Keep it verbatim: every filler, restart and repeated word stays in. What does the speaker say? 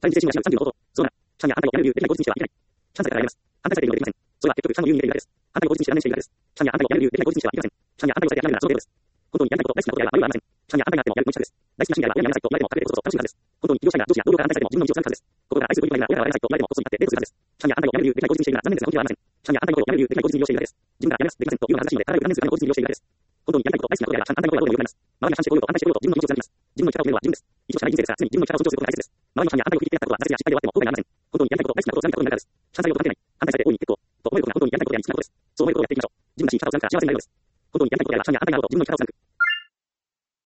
チャレンジ精神がさんじゅうの方法。そうな。シャンやあんたをやめる理由、できない口にしてはいけない。シャンさえからやります。反対されているのでできません。それは結局シャンの言う意味でです。反対を口にして断念しているからです。シャンやあんたをやめる理由、できない口にしてはいけません。シャンやあんたをされてやめるのはその程度です。本当にやりたいこと、大好きなことやら迷いはありません。シャンやあんたがやってもやる気の近くです。大好きな趣味やら親にやめなさいと言われても隠れてこそ楽しいはずです。本当に企業社員が上司や同僚から反対されても自分の道を貫くはずです。ここが愛する恋人がいるなら親からはやめなさいと言われてもこっそりやってデートするはずです。シャンやあんたをやめる理由、できない口にしているなら残念ですが本気ではありません。シャンやあんたのことをやめる理由、できない口に利用しているからです。自分がやめます、できませんというのが正しいので、体を断念するための口に利用しているからです。本当にやりたいこと、大好きなことやらシャンあんたのことはどうでもよくなります。周りがシャンしてこようと反対してこようと自分の道を貫きます。自分の生き方を決めるのは自分です。一度しかない人生ですから常に自分の生き方を尊重することが大切です。周りのシャンやあんたに送りつけてやったことは挫折や失敗で終わっても後悔がありません。本当にやりたいこと、大好きなことを貫くことになるからです。シャンされようと関係ない。反対されて大いに結構と思えることが本当にやりたいことや好きなことです。そう思えることをやっていきましょう。自分の地位、生き方を貫くから幸せになれるのです。本当にやりたいことやらシャンやあんたになると自分の生き方を貫く